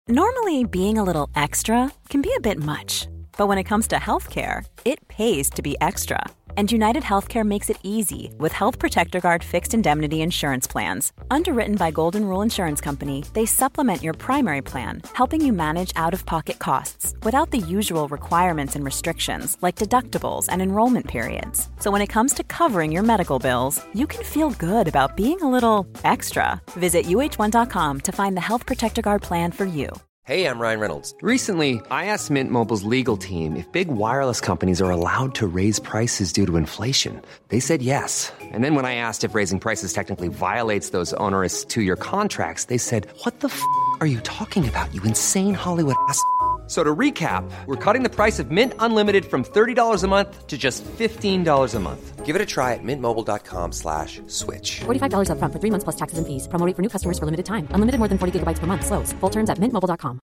Normally, being a little extra can be a bit much, but when it comes to healthcare, it pays to be extra. And United Healthcare makes it easy with Health Protector Guard fixed indemnity insurance plans. Underwritten by Golden Rule Insurance Company, they supplement your primary plan, helping you manage out-of-pocket costs without the usual requirements and restrictions like deductibles and enrollment periods. So when it comes to covering your medical bills, you can feel good about being a little extra. Visit uh1.com to find the Health Protector Guard plan for you. Hey, I'm Ryan Reynolds. Recently, I asked Mint Mobile's legal team if big wireless companies are allowed to raise prices due to inflation. They said yes. And then when I asked if raising prices technically violates those onerous two-year contracts, they said, "What the f*** are you talking about, you insane Hollywood ass?" So to recap, we're cutting the price of Mint Unlimited from $30 a month to just $15 a month. Give it a try at mintmobile.com/switch. $45 up front for 3 months plus taxes and fees. Promo rate for new customers for limited time. Unlimited more than 40 gigabytes per month. Slows full terms at mintmobile.com.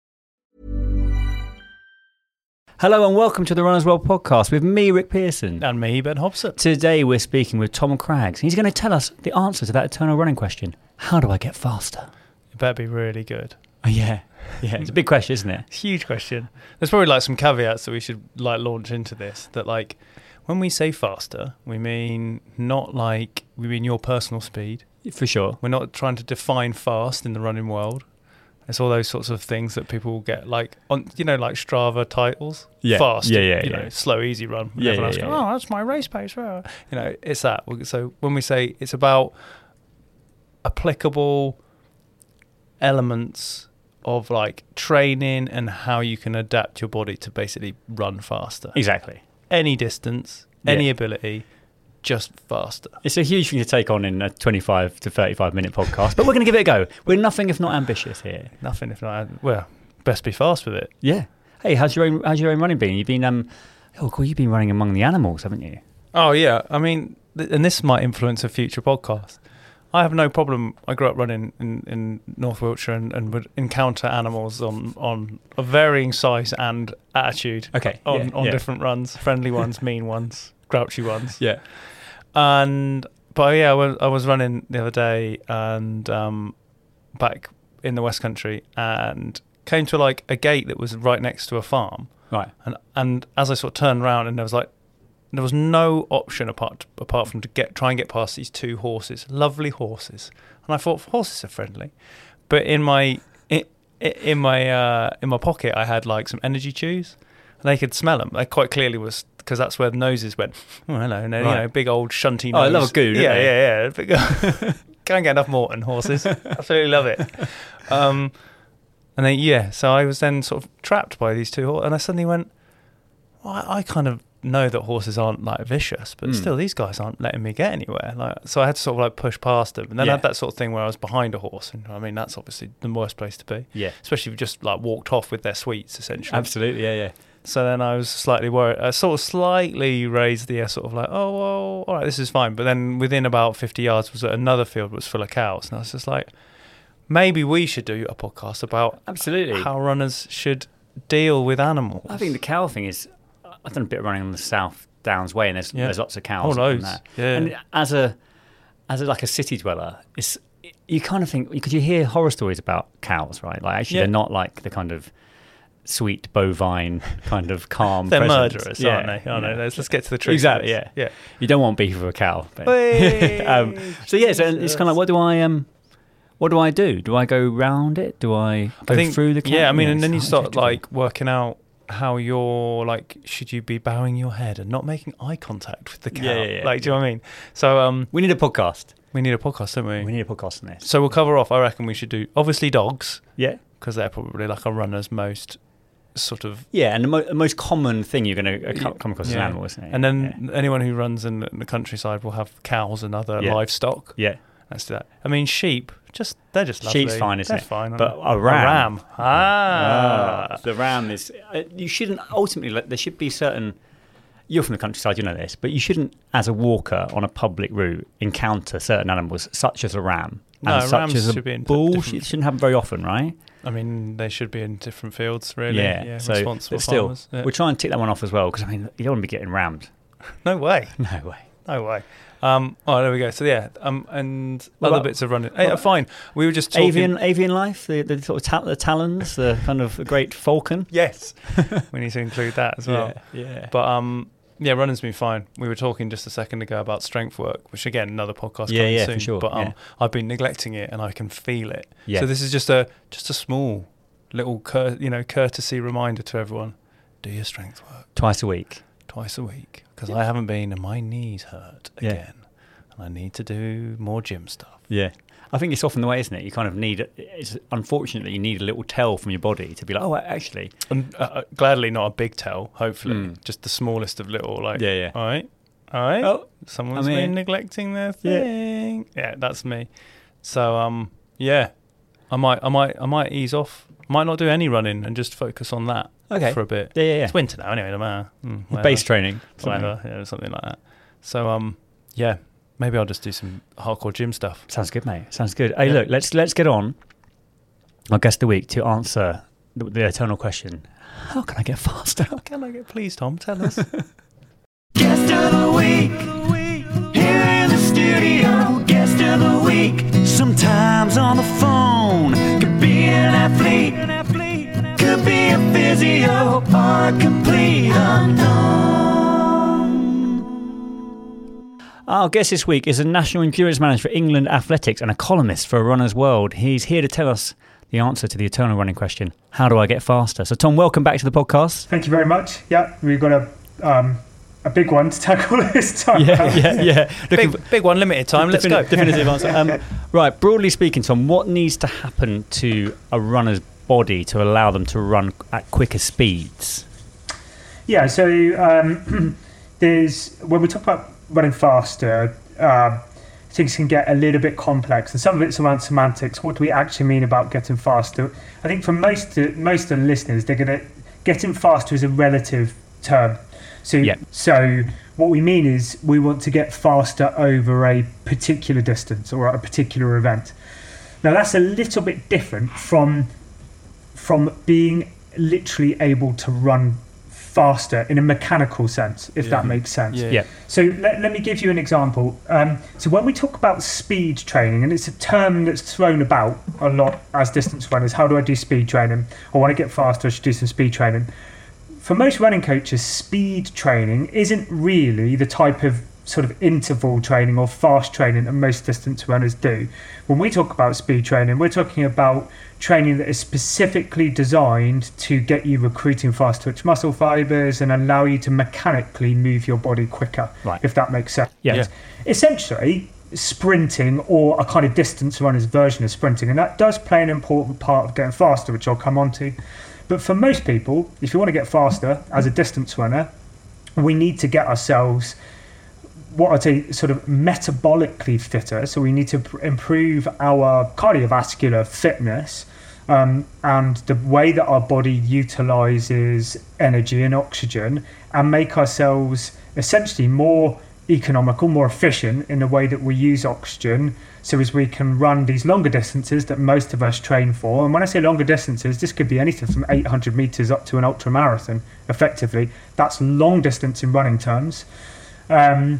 Hello and welcome to the Runners World podcast with me, Rick Pearson. And me, Ben Hobson. Today we're speaking with Tom Craggs. He's going to tell us the answer to that eternal running question. How do I get faster? It better be really good. Oh, yeah, it's a big question, isn't it? Huge question. There's probably like some caveats that we should like launch into this. That like when we say faster, we mean we mean your personal speed. For sure. We're not trying to define fast in the running world. It's all those sorts of things that people get like on, like Strava titles. Yeah. Fast. Yeah. Slow, easy run. Yeah, Everyone else goes, oh, that's my race pace. It's that. So when we say it's about applicable elements of like training and how you can adapt your body to basically run faster. Exactly. Any distance, any ability, just faster. It's a huge thing to take on in a 25 to 35 minute podcast, but we're going to give it a go. We're nothing if not ambitious here. Nothing if not, well, best be fast with it. Yeah. Hey, how's your own running been? You've been you've been running among the animals, haven't you? Oh yeah. I mean, and this might influence a future podcast. I have no problem. I grew up running in North Wiltshire and would encounter animals on a varying size and attitude. Okay. On different runs, friendly ones, mean ones, grouchy ones. Yeah. But I was running the other day and back in the West Country and came to like a gate that was right next to a farm. Right. And as I sort of turned around and there was no option apart from to try and get past these two horses, lovely horses. And I thought horses are friendly, but in my pocket I had like some energy chews, and they could smell them. They quite clearly was because that's where the noses went. Oh, hello, and right. Big old shunty nose. Oh, I love a goo. Yeah. Can't get enough Morton horses. Absolutely love it. And then so I was then sort of trapped by these two horses, and I suddenly went, well, I kind of know that horses aren't like vicious, but still these guys aren't letting me get anywhere. So I had to sort of like push past them, and then I had that sort of thing where I was behind a horse, and I mean that's obviously the worst place to be. Yeah, especially if you just like walked off with their sweets, essentially. Absolutely, yeah. So then I was slightly worried. I sort of slightly raised the air, sort of like, oh well, all right, this is fine. But then within about 50 yards was another field that was full of cows, and I was just like, maybe we should do a podcast about how runners should deal with animals. I think the cow thing is. I've done a bit of running on the South Downs Way, and there's lots of cows. Oh, loads. Yeah. And as a city dweller, you kind of think, because you hear horror stories about cows, right? Like actually, they're not like the kind of sweet bovine kind of calm. They're presence. Murderers, aren't they? Oh, no, let's get to the truth. Exactly. Yeah. You don't want beef with a cow. So it's kind of like, what do I do? Do I go round it? Do I go through the cow? Yeah, I mean, and then you start like working out how you're like, should you be bowing your head and not making eye contact with the cow? Yeah. Like, do you know what I mean? So we need a podcast. We need a podcast, don't we? We need a podcast on this. So we'll cover off. I reckon we should do obviously dogs. Yeah, because they're probably like a runner's most sort of and the most common thing you're going to come across as an animal, isn't it? And then anyone who runs in the countryside will have cows and other livestock. Yeah, let's do that. I mean, sheep. They're just lovely. Sheep's fine, isn't it? They're fine. But a ram. The ram is... you shouldn't... Ultimately, there should be certain... You're from the countryside, you know this, but you shouldn't, as a walker on a public route, encounter certain animals, such as a ram. No, and rams such as should be in bull. different... It shouldn't happen very often, right? I mean, they should be in different fields, really. Yeah, so, responsible but still, farmers. Yeah. we'll try and tick that one off as well, because, I mean, you don't want to be getting rammed. No way. No way. No way. Oh, there we go. So yeah, and What other about- bits of running. Fine. We were just talking. Avian life, the sort of the talons, the kind of great falcon. Yes, we need to include that as well. Yeah. But yeah, running's been fine. We were talking just a second ago about strength work, which again, another podcast coming Yeah, soon. for sure. But Yeah. I've been neglecting it, and I can feel it. Yeah. So this is just a small little courtesy reminder to everyone: do your strength work Twice a week. twice a week, because I haven't been, and my knees hurt Yeah. again, and I need to do more gym stuff. Yeah. I think it's often the way, isn't it? You kind of need, unfortunately, you need a little tell from your body to be like, oh, actually. And gladly not a big tell, hopefully. Just the smallest of little, like, Yeah. all right. Oh, Someone's I'm been in. neglecting their Yeah. thing. Yeah, that's me. So, yeah, I might ease off. Might not do any running and just focus on that for a bit. Yeah. It's winter now, anyway, no matter. Base training. Whatever, yeah, something like that. So, yeah, maybe I'll just do some hardcore gym stuff. Sounds good, mate. Sounds good. Hey, look, let's get on our guest of the week to answer the eternal question: how can I get faster? Can I get, please, Tom, tell us. Guest of the week, here in the studio. Guest of the week, sometimes on the phone. Could be an athlete, could be a physio, or a complete unknown. Our guest this week is a national endurance manager for England Athletics and a columnist for Runner's World. He's here to tell us the answer to the eternal running question: how do I get faster? So, Tom, welcome back to the podcast. Thank you very much. Yeah, we've got a big one to tackle this time. Yeah. Big one, limited time. Let's go. Definitive answer. Right, broadly speaking, Tom, what needs to happen to a runner's body to allow them to run at quicker speeds? Yeah, so there's, when we talk about running faster, things can get a little bit complex, and some of it's around semantics. What do we actually mean about getting faster? I think for most of the listeners, they're going to, getting faster is a relative term. So what we mean is we want to get faster over a particular distance or a particular event. Now that's a little bit different from being literally able to run faster in a mechanical sense, if that makes sense. Yeah. So let me give you an example. So when we talk about speed training, and it's a term that's thrown about a lot as distance runners, how do I do speed training? I want to get faster, I should do some speed training. For most running coaches, speed training isn't really the type of sort of interval training or fast training that most distance runners do. When we talk about speed training, we're talking about training that is specifically designed to get you recruiting fast twitch muscle fibers and allow you to mechanically move your body quicker, Right. if that makes sense. Yeah. Essentially, sprinting, or a kind of distance runner's version of sprinting, and that does play an important part of getting faster, which I'll come on to. But for most people, if you want to get faster as a distance runner, we need to get ourselves, what I'd say, sort of metabolically fitter. So we need to improve our cardiovascular fitness and the way that our body utilizes energy and oxygen, and make ourselves essentially more economical, more efficient in the way that we use oxygen, so as we can run these longer distances that most of us train for. And when I say longer distances, this could be anything from 800 meters up to an ultra marathon. Effectively, that's long distance in running terms, to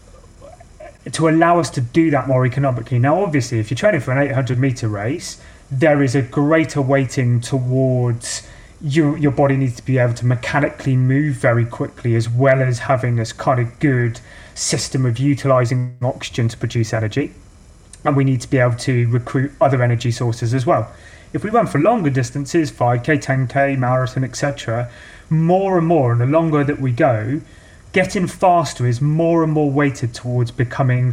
allow us to do that more economically. Now, obviously, if you're training for an 800 meter race, there is a greater weighting towards your body needs to be able to mechanically move very quickly, as well as having this kind of good system of utilizing oxygen to produce energy. And we need to be able to recruit other energy sources as well. If we run for longer distances, 5k, 10k, marathon, etc., more and more, and the longer that we go, getting faster is more and more weighted towards becoming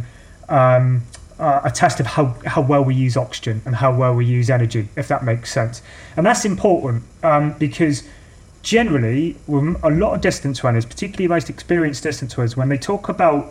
a test of how well we use oxygen and how well we use energy, if that makes sense. And that's important because generally, a lot of distance runners, particularly most experienced distance runners, when they talk about,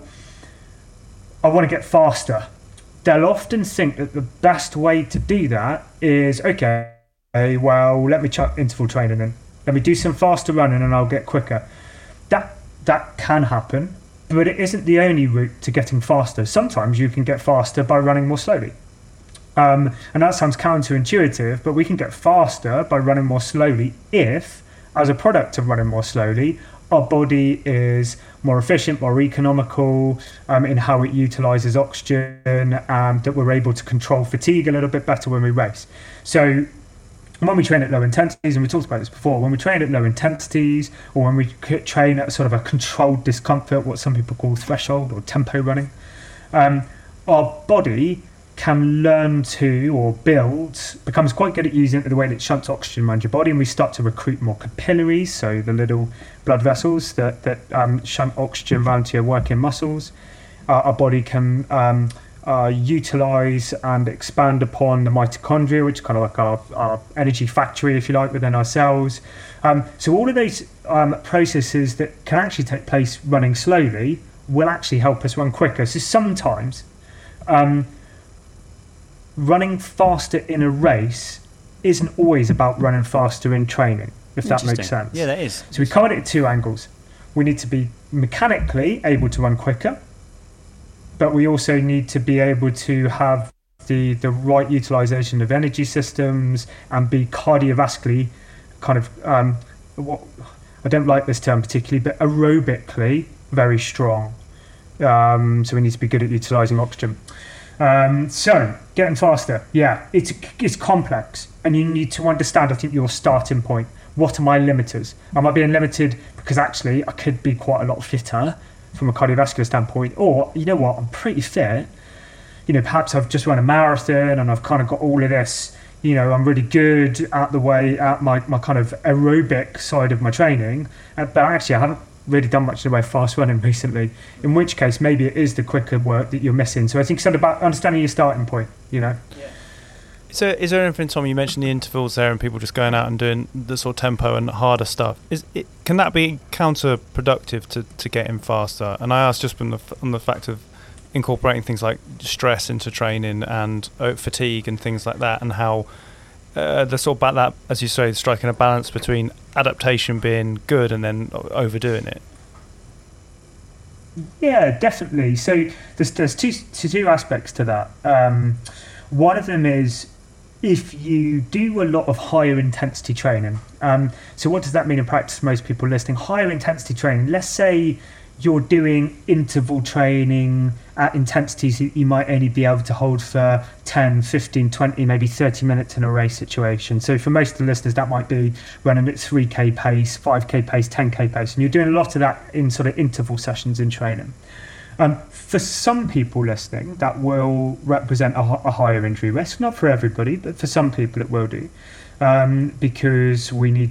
I want to get faster, they'll often think that the best way to do that is, okay, well, let me chuck interval training in. Let me do some faster running and I'll get quicker. That can happen, but it isn't the only route to getting faster. Sometimes you can get faster by running more slowly. And that sounds counterintuitive, but we can get faster by running more slowly if, as a product of running more slowly, our body is more efficient, more economical in how it utilizes oxygen, and that we're able to control fatigue a little bit better when we race. So when we train at low intensities, and we talked about this before, when we train at low intensities, or when we train at sort of a controlled discomfort, what some people call threshold or tempo running, our body can learn to, or becomes quite good at using it in the way that it shunts oxygen around your body, and we start to recruit more capillaries, so the little blood vessels that shunt oxygen around to your working muscles. Our body can utilize and expand upon the mitochondria, which is kind of like our energy factory, if you like, within our cells. So all of those processes that can actually take place running slowly will actually help us run quicker. So sometimes running faster in a race isn't always about running faster in training, if that makes sense. Yeah, that is. So we covered it at two angles. We need to be mechanically able to run quicker, but we also need to be able to have the right utilization of energy systems and be cardiovascularly kind of, I don't like this term particularly, but aerobically very strong. So we need to be good at utilizing oxygen. So getting faster, it's complex, and you need to understand, I think, your starting point. What are my limiters? Am I being limited because actually I could be quite a lot fitter from a cardiovascular standpoint, or you know what, I'm pretty fit, perhaps I've just run a marathon and I've kind of got all of this, I'm really good at my kind of aerobic side of my training, but actually I haven't really done much in the way of fast running recently, in which case maybe it is the quicker work that you're missing. So I think it's about understanding your starting point, Is there anything, Tom, you mentioned the intervals there and people just going out and doing the sort of tempo and harder stuff. Can that be counterproductive to getting faster? And I asked just on the fact of incorporating things like stress into training and fatigue and things like that, and how the sort of about that, as you say, striking a balance between adaptation being good and then overdoing it. Yeah, definitely. So there's two aspects to that. One of them is if you do a lot of higher intensity training. So what does that mean in practice for most people listening? Higher intensity training, let's say you're doing interval training at intensities that you might only be able to hold for 10, 15, 20, maybe 30 minutes in a race situation. So for most of the listeners, that might be running at 3K pace, 5K pace, 10K pace, and you're doing a lot of that in sort of interval sessions in training. For some people listening, that will represent a higher injury risk. Not for everybody, but for some people it will do. Because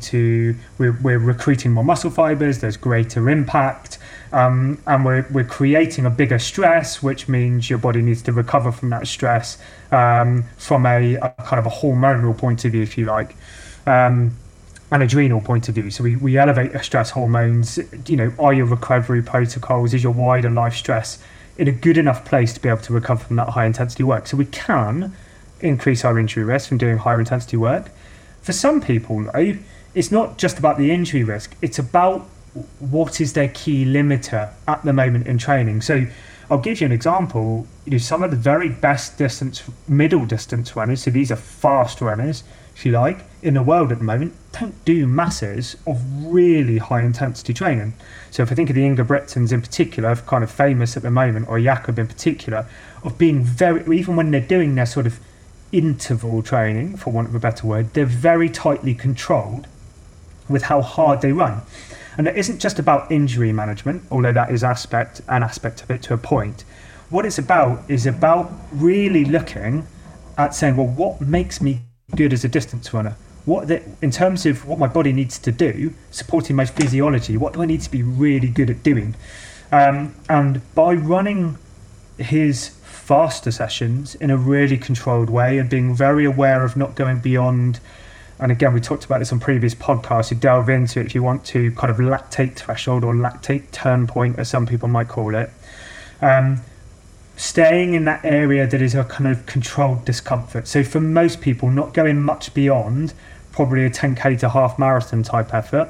we're recruiting more muscle fibers, there's greater impact, and we're creating a bigger stress, which means your body needs to recover from that stress from a kind of a hormonal point of view, if you like, an adrenal point of view. So we elevate the stress hormones. Are your recovery protocols, is your wider life stress in a good enough place to be able to recover from that high intensity work? So we can increase our injury risk from doing higher intensity work. For some people, though, it's not just about the injury risk, it's about what is their key limiter at the moment in training. So I'll give you an example. Some of the very best middle distance runners, so these are fast runners, if you like, in the world at the moment, don't do masses of really high intensity training. So if I think of the Ingebrigtsens in particular, kind of famous at the moment, or Jakob in particular, of being even when they're doing their sort of interval training, for want of a better word, they're very tightly controlled with how hard they run. And it isn't just about injury management, although that is an aspect of it to a point. What it's about is about really looking at saying, well, what makes me good as a distance runner? In terms of what my body needs to do, supporting my physiology, what do I need to be really good at doing? And by running his faster sessions in a really controlled way and being very aware of not going beyond, and again, we talked about this on previous podcasts, you delve into it if you want to, kind of lactate threshold or lactate turn point, as some people might call it. Staying in that area that is a kind of controlled discomfort. So for most people, not going much beyond probably a 10K to half marathon type effort.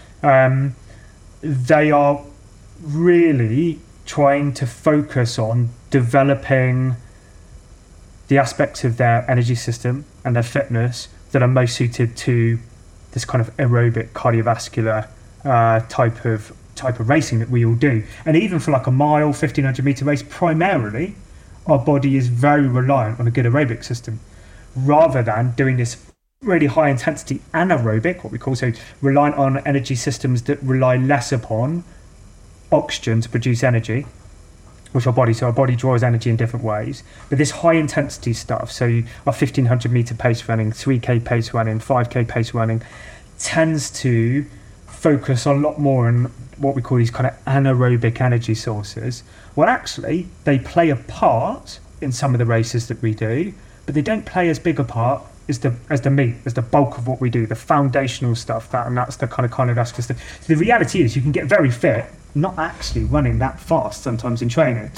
They are really trying to focus on developing the aspects of their energy system and their fitness that are most suited to this kind of aerobic cardiovascular type of racing that we all do. And even for like a mile, 1500 meter race, primarily our body is very reliant on a good aerobic system, rather than doing this really high intensity anaerobic, what we call, so reliant on energy systems that rely less upon oxygen to produce energy, which our body draws energy in different ways. But this high intensity stuff, so our 1500 meter pace running, 3k pace running, 5k pace running, tends to focus a lot more on what we call these kind of anaerobic energy sources. Well, actually, they play a part in some of the races that we do, but they don't play as big a part as the bulk of what we do, the foundational stuff, and that's the kind of cardiovascular stuff. So the reality is you can get very fit, not actually running that fast sometimes in training.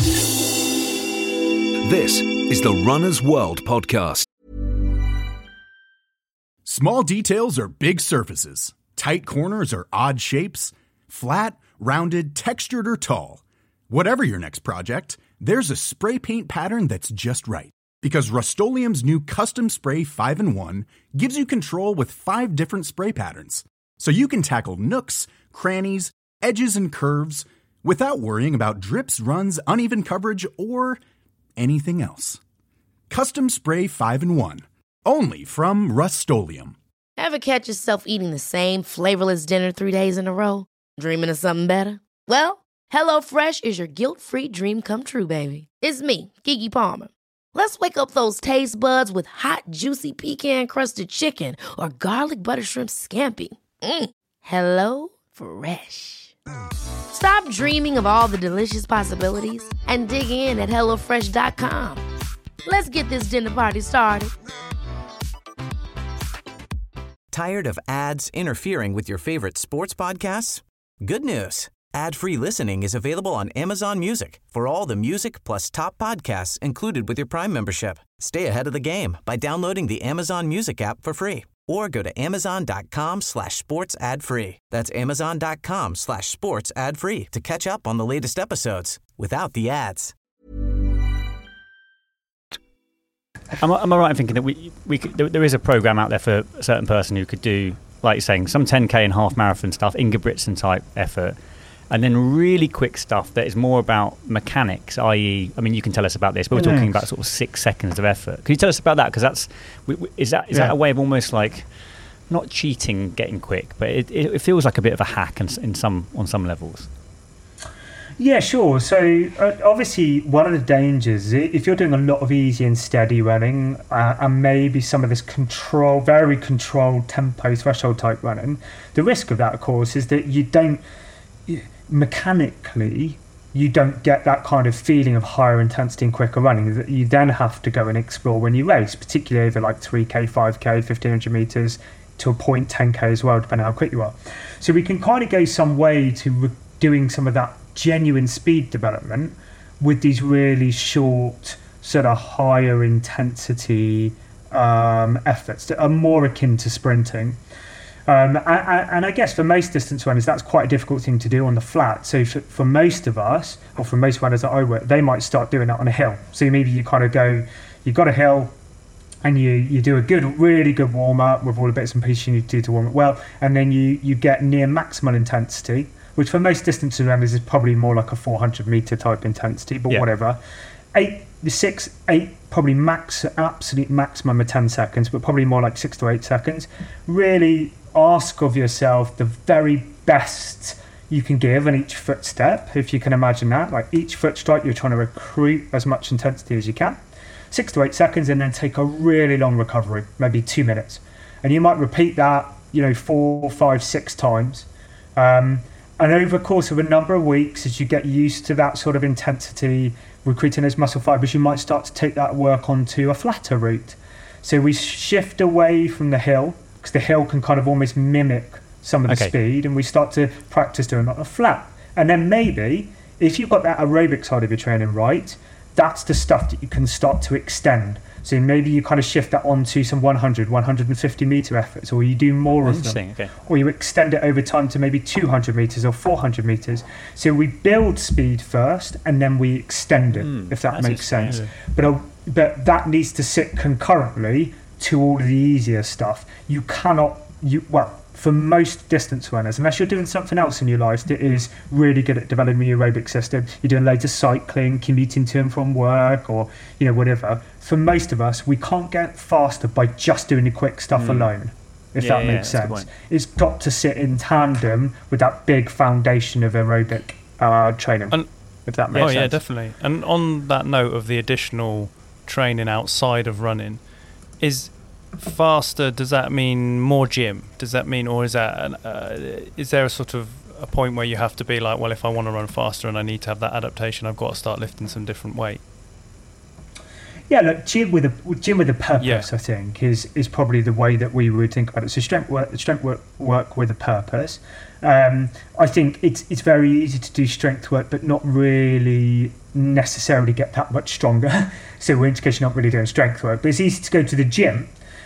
This is the Runner's World podcast. Small details are big surfaces. Tight corners are odd shapes. Flat, rounded, textured, or tall. Whatever your next project, there's a spray paint pattern that's just right. Because Rust-Oleum's new Custom Spray 5-in-1 gives you control with 5 different spray patterns. So you can tackle nooks, crannies, edges, and curves without worrying about drips, runs, uneven coverage, or anything else. Custom Spray 5-in-1. Only from Rust-Oleum. Ever catch yourself eating the same flavorless dinner 3 days in a row? Dreaming of something better? Well, HelloFresh is your guilt-free dream come true, baby. It's me, Keke Palmer. Let's wake up those taste buds with hot, juicy pecan-crusted chicken or garlic butter shrimp scampi. Hello Fresh. Stop dreaming of all the delicious possibilities and dig in at HelloFresh.com. Let's get this dinner party started. Tired of ads interfering with your favorite sports podcasts? Good news. Ad-free listening is available on Amazon Music for all the music plus top podcasts included with your Prime membership. Stay ahead of the game by downloading the Amazon Music app for free or go to amazon.com/sports ad free. That's amazon.com/sports ad free to catch up on the latest episodes without the ads. Am I right in thinking that we could, there is a program out there for a certain person who could do, like you're saying, some 10k and half marathon stuff, Ingebrigtsen type effort, and then really quick stuff that is more about mechanics, i.e., I mean, you can tell us about this, but we're talking about sort of 6 seconds of effort. Can you tell us about that? Because that's is that a way of almost like not cheating, getting quick, but it feels like a bit of a hack on some levels. Yeah, sure. So obviously one of the dangers, if you're doing a lot of easy and steady running and maybe some of this very controlled tempo threshold type running, the risk of that, of course, is that you don't get that kind of feeling of higher intensity and quicker running that you then have to go and explore when you race, particularly over like 3k, 5k, 1500 meters to a point 10k as well, depending on how quick you are. So we can kind of go some way to doing some of that genuine speed development with these really short, sort of higher intensity efforts that are more akin to sprinting. And I guess for most distance runners, that's quite a difficult thing to do on the flat. So for most of us, or for most runners that I work, they might start doing that on a hill. So maybe you kind of go, you've got a hill, and you do a really good warm-up with all the bits and pieces you need to do to warm it well, and then you get near maximal intensity, which for most distance runners is probably more like a 400 meter type intensity, but whatever. 8, probably absolute maximum of 10 seconds, but probably more like 6 to 8 seconds. Really ask of yourself the very best you can give in each footstep, if you can imagine that. Like each foot strike, you're trying to recruit as much intensity as you can. 6 to 8 seconds, and then take a really long recovery, maybe 2 minutes. And you might repeat that, 4, 5, 6 times. And over the course of a number of weeks, as you get used to that sort of intensity, recruiting those muscle fibers, you might start to take that work onto a flatter route. So we shift away from the hill, because the hill can kind of almost mimic some of the speed, and we start to practice doing that on a flat. And then maybe, if you've got that aerobic side of your training right, that's the stuff that you can start to extend. So maybe you kind of shift that onto some 100, 150 meter efforts, or you do more of them. Or you extend it over time to maybe 200 meters or 400 meters. So we build speed first, and then we extend it, if that makes sense. But that needs to sit concurrently to all of the easier stuff. You cannot, for most distance runners, unless you're doing something else in your life that is really good at developing your aerobic system, you're doing loads of cycling, commuting to and from work, or whatever. For most of us, we can't get faster by just doing the quick stuff alone, if that makes sense. It's got to sit in tandem with that big foundation of aerobic training, if that makes sense. Oh yeah, definitely. And on that note of the additional training outside of running, is faster, does that mean more gym? Does that mean, or is that is there a sort of a point where you have to be like, well, if I want to run faster and I need to have that adaptation, I've got to start lifting some different weight? Yeah, look, gym with a purpose, I think, is probably the way that we would think about it. So strength work with a purpose. I think it's very easy to do strength work, but not really necessarily get that much stronger. So in case you're not really doing strength work, but it's easy to go to the gym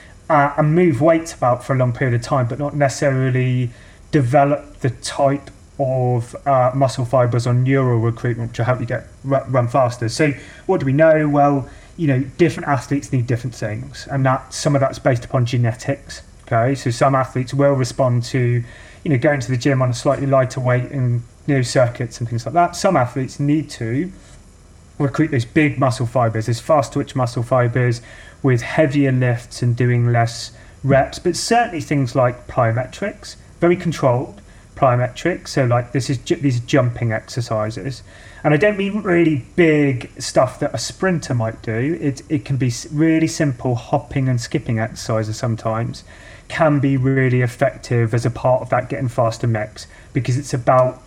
and move weights about for a long period of time, but not necessarily develop the type of muscle fibers or neural recruitment which will help you run faster. So what do we know? Well, different athletes need different things, and some of that's based upon genetics. Okay, so some athletes will respond to going to the gym on a slightly lighter weight and circuits and things like that. Some athletes need to recruit those big muscle fibers, those fast twitch muscle fibers, with heavier lifts and doing less reps. But certainly things like plyometrics, very controlled plyometrics. So like these jumping exercises. And I don't mean really big stuff that a sprinter might do. It can be really simple hopping and skipping exercises sometimes can be really effective as a part of that getting faster mix, because it's about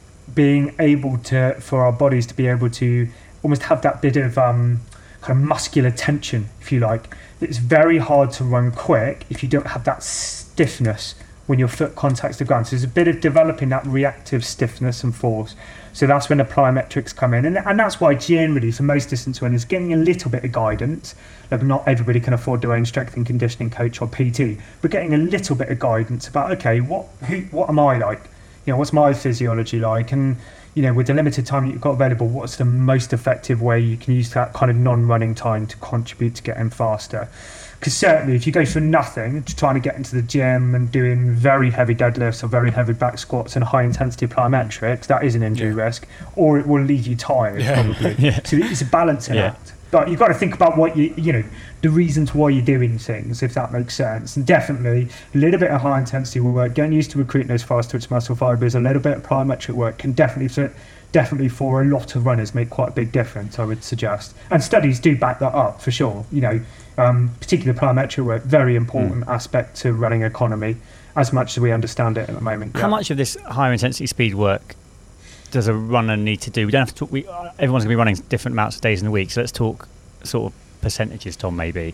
being able for our bodies to be able to almost have that bit of kind of muscular tension, if you like. It's very hard to run quick if you don't have that stiffness when your foot contacts the ground. So there's a bit of developing that reactive stiffness and force. So that's when the plyometrics come in. And that's why generally for most distance runners, getting a little bit of guidance, like not everybody can afford their own strength and conditioning coach or PT, but getting a little bit of guidance about, okay, what am I like? What's my physiology like? And, with the limited time that you've got available, what's the most effective way you can use that kind of non-running time to contribute to getting faster? Because certainly if you go for nothing, trying to get into the gym and doing very heavy deadlifts or very heavy back squats and high intensity plyometrics, that is an injury risk, or it will leave you tired probably. So it's a balancing act. But you've got to think about what the reasons why you're doing things, if that makes sense. And definitely a little bit of high intensity work, getting used to recruiting those fast twitch muscle fibers, a little bit of plyometric work can definitely for a lot of runners make quite a big difference, I would suggest. And studies do back that up for sure. Particularly plyometric work, very important aspect to running economy, as much as we understand it at the moment. How much of this higher intensity speed work does a runner need to do? We don't have to talk. Everyone's going to be running different amounts of days in the week, so let's talk sort of percentages, Tom, maybe,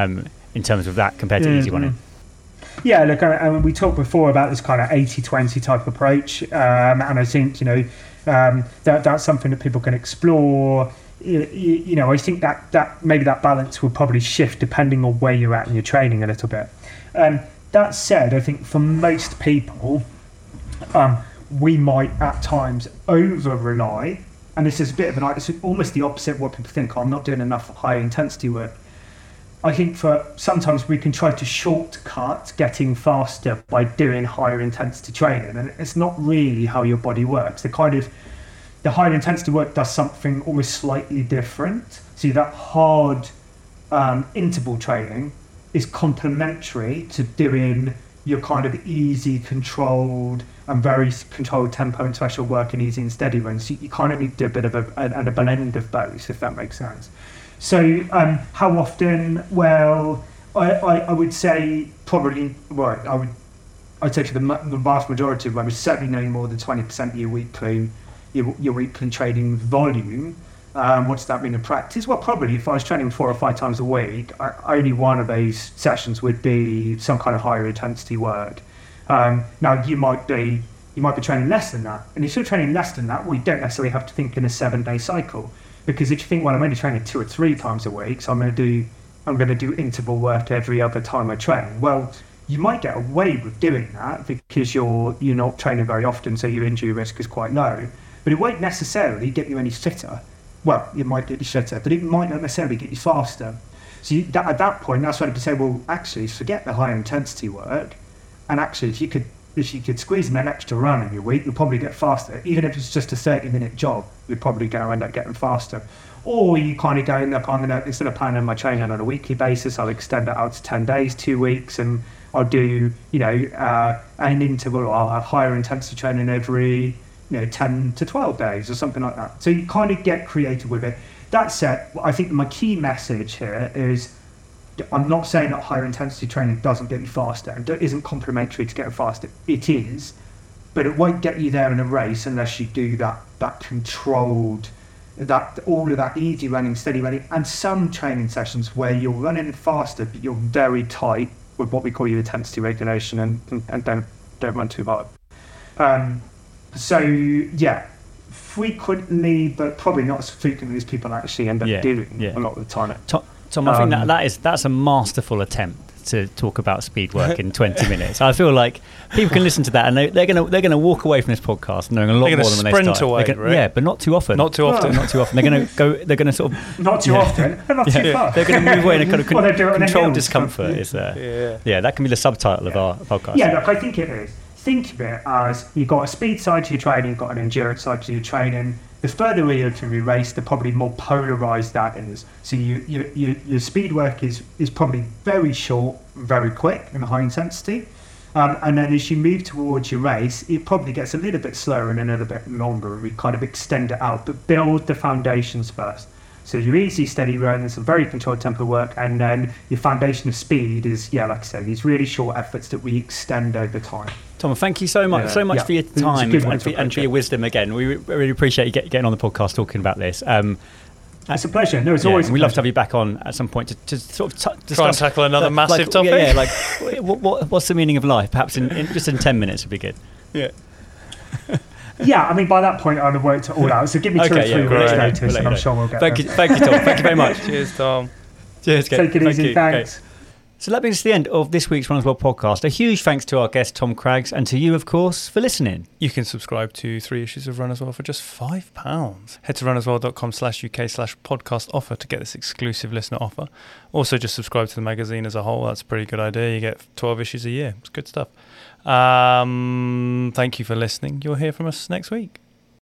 in terms of that compared to easy running. Yeah, look, we talked before about this kind of 80-20 type approach, and I think that's something that people can explore. I think that maybe that balance will probably shift depending on where you're at in your training a little bit. That said, I think for most people, we might at times over-rely, and this is a bit of it's almost the opposite of what people think, I'm not doing enough high intensity work. I think sometimes we can try to shortcut getting faster by doing higher intensity training, and it's not really how your body works. The higher intensity work does something almost slightly different. So that hard interval training is complementary to doing your kind of easy, controlled and very controlled tempo and special work and easy and steady runs. So you kind of need to do a bit of a blend of both, if that makes sense. So how often? Well, I would say probably, I'd say for the vast majority of runners, certainly no more than 20% of your weekly training volume. What does that mean in practice? Well, probably if I was training 4 or 5 times a week, only one of those sessions would be some kind of higher intensity work. Now you might be training less than that, and if you're training less than that, we don't necessarily have to think in a 7-day cycle, because if you think, well, I'm only training 2 or 3 times a week, so I'm going to do interval work every other time I train. Well, you might get away with doing that because you're not training very often, so your injury risk is quite low. But it won't necessarily get you any fitter. Well, it might get you fitter, but it might not necessarily get you faster. So at that point, that's when you say, well, actually, forget the high intensity work And actually, if you could squeeze in an extra run in your week, you'll probably get faster. Even if it's just a 30-minute job, you're probably going to end up getting faster. Or you kind of go in there, instead of planning my training on a weekly basis, I'll extend it out to 10 days, 2 weeks, and I'll do, an interval or a higher intensity training every, 10 to 12 days or something like that. So you kind of get creative with it. That said, I think my key message here is, I'm not saying that higher intensity training doesn't get you faster and isn't complementary to getting faster. It is, but it won't get you there in a race unless you do that controlled, all of that easy running, steady running, and some training sessions where you're running faster, but you're very tight with what we call your intensity regulation, and don't run too hard. So yeah, frequently, but probably not as frequently as people actually end up doing a lot of the time. Tom, I think that's a masterful attempt to talk about speed work in 20 minutes. I feel like people can listen to that and they're gonna walk away from this podcast knowing a lot more than when they start. Away, right? Yeah, but not too often. Not too often. They're gonna sort of not too often. Not too fast. They're gonna move away in a kind of controlled discomfort. Is there? Yeah, that can be the subtitle of our podcast. Yeah, look, I think it is. Think of it as you've got a speed side to your training, you've got an endurance side to your training. The further you can be raced, the probably more polarised that is. So your speed work is probably very short, very quick and high intensity. And then as you move towards your race, it probably gets a little bit slower and a little bit longer, and we kind of extend it out, but build the foundations first. So your easy, steady run is a very controlled tempo work, and then your foundation of speed is, like I said, these really short efforts that we extend over time. Tom, thank you so much for your time and for your wisdom again. We really appreciate you getting on the podcast talking about this. It's a pleasure. No, it's always. We'd love to have you back on at some point to sort of discuss, try and tackle another massive topic. Yeah, like what's the meaning of life? Perhaps in just in 10 minutes would be good. Yeah. Yeah, I mean, by that point, I'd have worked it all out. So give me 2 or 3 weeks notice, and I'm sure we'll get there. Thank you, Tom. Thank you very much. Cheers, Tom. Cheers, Kate. Take it easy. Thanks. Okay. So that brings us to the end of this week's Runners World podcast. A huge thanks to our guest, Tom Craggs, and to you, of course, for listening. You can subscribe to 3 issues of Runners World for just £5. Head to runnersworld.com/UK/podcast offer to get this exclusive listener offer. Also, just subscribe to the magazine as a whole. That's a pretty good idea. You get 12 issues a year. It's good stuff. Thank you for listening. You'll hear from us next week.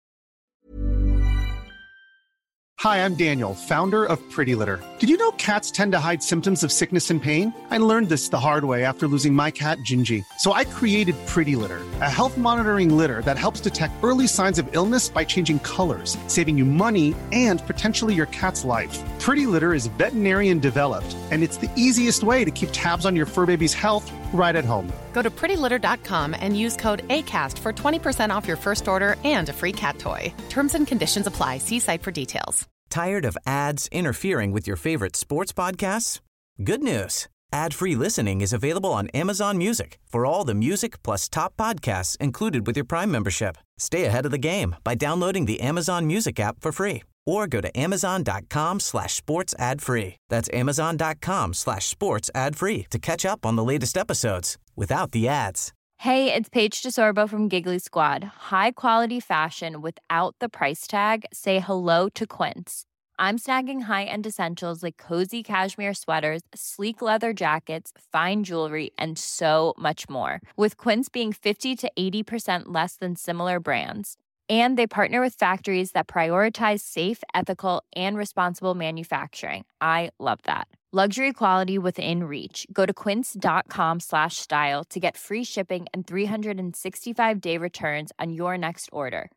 Hi, I'm Daniel, founder of Pretty Litter. Did you know cats tend to hide symptoms of sickness and pain? I learned this the hard way after losing my cat, Gingy. So I created Pretty Litter, a health monitoring litter that helps detect early signs of illness by changing colors, saving you money and potentially your cat's life. Pretty Litter is veterinarian developed, and it's the easiest way to keep tabs on your fur baby's health right at home. Go to prettylitter.com and use code ACAST for 20% off your first order and a free cat toy. Terms and conditions apply. See site for details. Tired of ads interfering with your favorite sports podcasts? Good news. Ad-free listening is available on Amazon Music for all the music plus top podcasts included with your Prime membership. Stay ahead of the game by downloading the Amazon Music app for free or go to amazon.com/sports ad free. That's amazon.com/sports ad free to catch up on the latest episodes without the ads. Hey, it's Paige DeSorbo from Giggly Squad. High quality fashion without the price tag. Say hello to Quince. I'm snagging high-end essentials like cozy cashmere sweaters, sleek leather jackets, fine jewelry, and so much more. With Quince being 50 to 80% less than similar brands. And they partner with factories that prioritize safe, ethical, and responsible manufacturing. I love that. Luxury quality within reach. Go to quince.com/style to get free shipping and 365-day returns on your next order.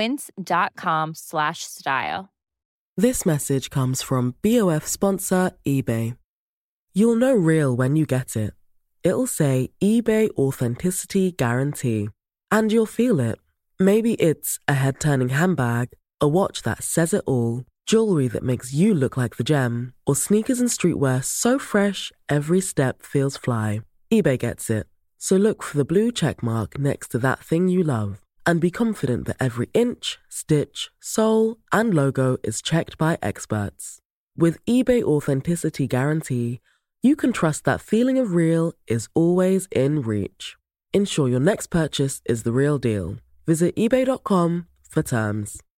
Quince.com/style. This message comes from BOF sponsor eBay. You'll know real when you get it. It'll say eBay Authenticity Guarantee. And you'll feel it. Maybe it's a head-turning handbag, a watch that says it all, jewelry that makes you look like the gem, or sneakers and streetwear so fresh every step feels fly. eBay gets it. So look for the blue check mark next to that thing you love and be confident that every inch, stitch, sole, and logo is checked by experts. With eBay Authenticity Guarantee, you can trust that feeling of real is always in reach. Ensure your next purchase is the real deal. Visit ebay.com for terms.